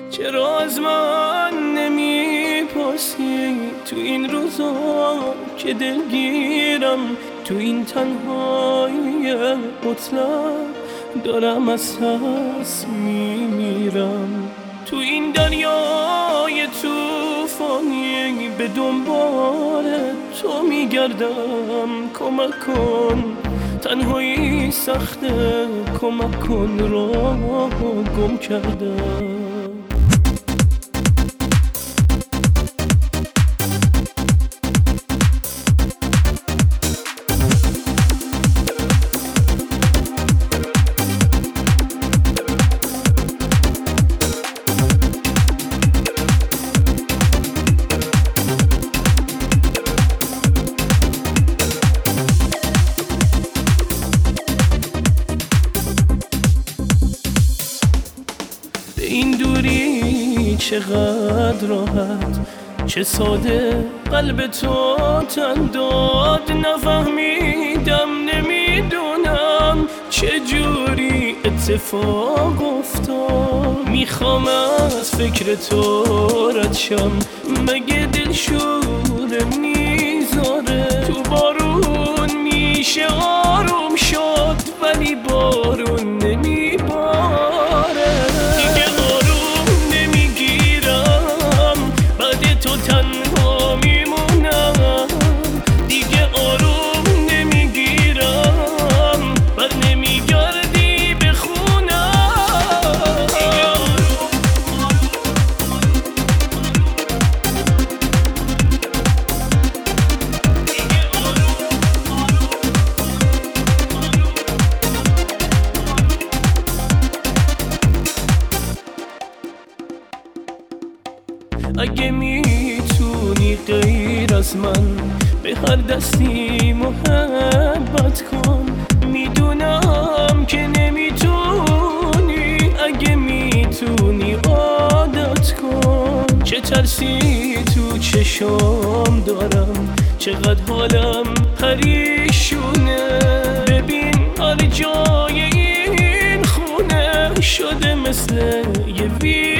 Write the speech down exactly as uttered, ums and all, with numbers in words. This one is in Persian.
چرا از من نمیپرسی تو این روزا که دلگیرم، تو این تنهایی مطلق دارم از هست میمیرم، تو این دریای توفانی به دنبال تو میگردم. کمک کن، تنهایی سخته، کمک کن، راه گم کردم. این دوری چقدر راحت، چه ساده قلب تو تن داد. نفهمیدم، نمیدونم چه جوری اتفاق افتاد. میخوام از فکر تو رد شم، مگه دل شورم میذاره؟ تو بارون میشه آروم شد، ولی بارون نمیباره. تو تنها میمونم، دیگه آروم نمیگیرم، بر نمیگردی به خونم. اگه میتونی غیر از من به هر دستی محبت کن، میدونم که نمیتونی. اگه میتونی عادت کن، چه ترسی تو چشام دارم، چقدر حالم پریشونه. ببین هر جای این خونه شده مثل یه وی